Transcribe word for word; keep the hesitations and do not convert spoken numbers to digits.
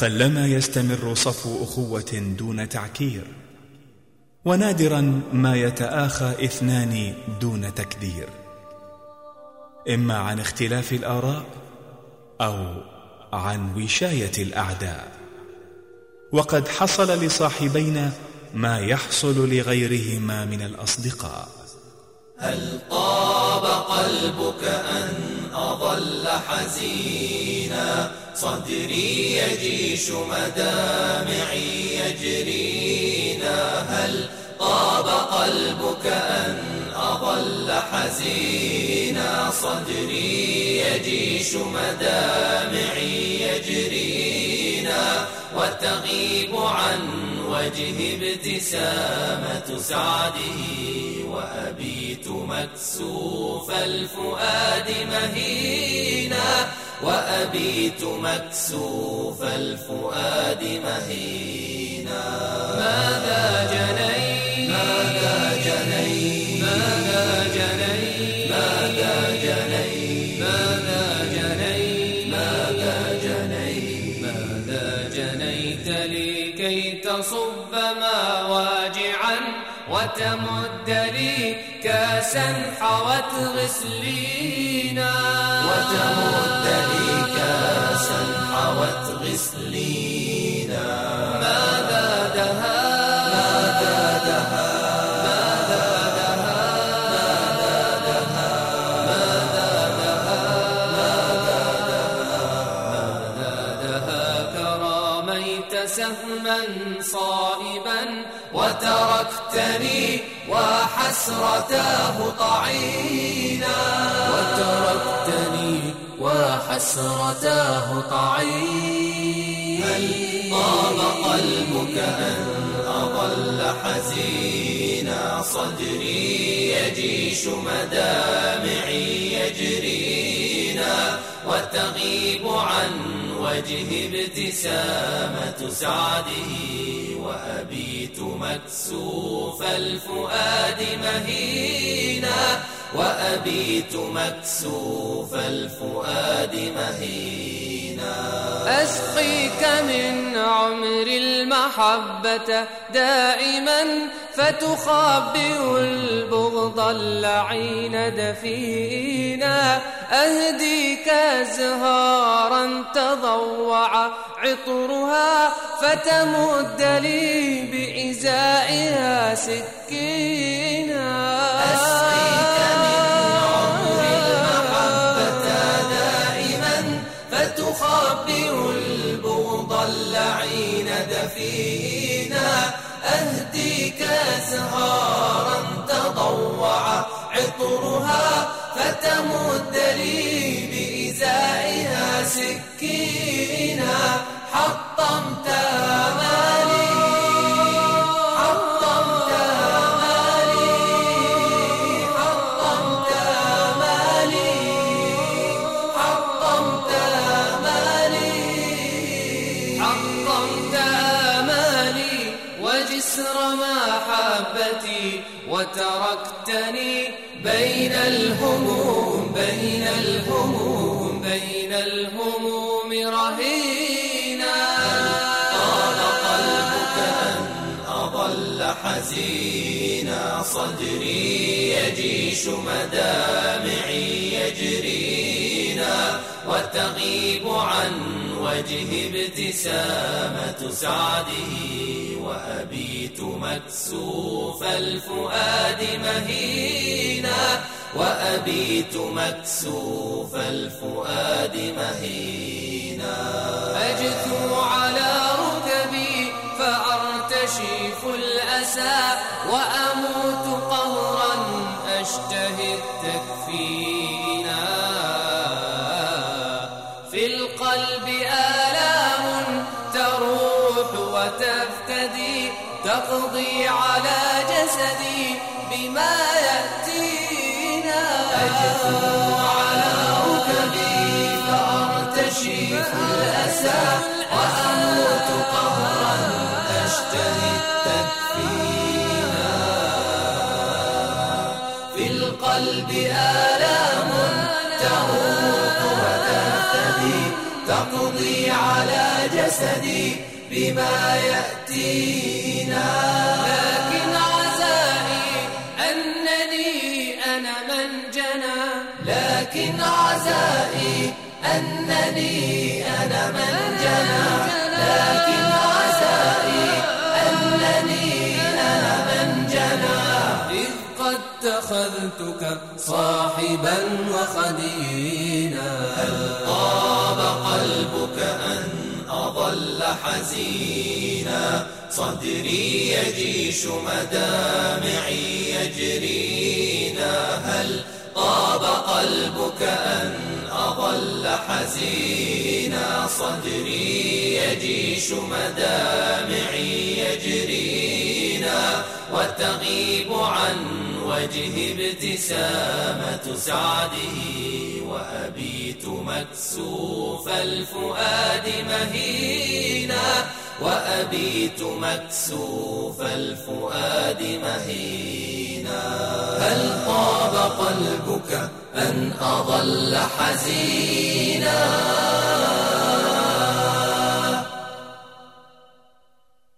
قلما يستمر صفو أخوة دون تعكير، ونادرا ما يتآخى اثنان دون تكدير، إما عن اختلاف الآراء أو عن وشاية الأعداء. وقد حصل لصاحبينا ما يحصل لغيرهما من الأصدقاء. هل طاب قلبك أن أظل حزينا، صدري يجيش مدامعي يجرينا. هل طاب قلبك أن أظل حزينا، صدري يجيش مدامعي يجرينا. وتغيب عن وجه ابتسامة سعده، وأبيت مكسوف الفؤاد مهينا. وأبيت مكسوف الفؤاد مهينا. ماذا جنيت ماذا جنيت ماذا جنيت ماذا جنيت ماذا جنيت ماذا جنيت ماذا جنيت لكي تصب مواجعا، وتمد لي كاسا حوت غسلينا. وتمد لي كاسا حوت غسلينا. ماذا دها ماذا دها ماذا دها ماذا دها ماذا دها ماذا دها كراميت سهما صائبا، وتركتني وحسرتاه طعينا. وتركتني وحسرتاه طعينا. هل طاب قلبك أن أظل حزينا، صدري يجيش مدامعي يجرينا. وتغيب عن وجه ابتسامة سعده، وأبيت مكسوف الفؤاد مهينا. وأبيت مكسوف الفؤاد مهينا. أسقيك من عمر المحبة دائما، فتخبئ البغض اللعين دفينا. أهديك أزهارا تضوع عطرها، فتمد لي بإزائها سكينا. أسقيك من عمر المحبة دائما، فتخبئ البغض اللعين دفينا. أهديك أزهارا تضوع عطرها، فتمد لي بإزائها سكينا. حطمت آمالي حطمت آمالي حطمت آمالي حطمت آمالي حطمت آمالي وجسر محبتي، وتركتني بين الهموم بين الهموم بين الهموم رهينا. طال قلبك أن أظل حزينا، صدري يجيش مدامعي يجرينا. وتغيب عن وجه ابتسامة سعده، وأبيت مكسوف الفؤاد مهينا. وأبيت مكسوف الفؤاد مهينا. أجثو على ركبي فأرتشف الأسى، وأموت قهرا أشتهي التكفينا. في القلب آلام تروح وتفتدي، تقضي على جسدي بما يأتينا. أجثو على ركبي فأرتشف الأسى، وأموت قهرا أشتهي التكفينا. في القلب آلام تروح وتفتدي، تقضي على جسدي بما يأتينا. لكن عزائي أنني أنا من جنى، لكن عزائي أنني أنا من جنى، لكن عزائي أنني أنا من جنى. إذ قد اتخذتك صاحبا وخدينا، هل طاب قلبك أن أظل حزينا؟ صدري يجيش مدامعي يجرينا، هل طاب قلبك أن أظل حزينا؟ صدري يجيش مدامعي يجرينا، وتغيب عن وجه ابتسامة سعده، وأبيت مكسوف الفؤاد مهينا، وأبيت مكسوف الفؤاد مهينا. هل طاب قلبك أن أظل حزينا؟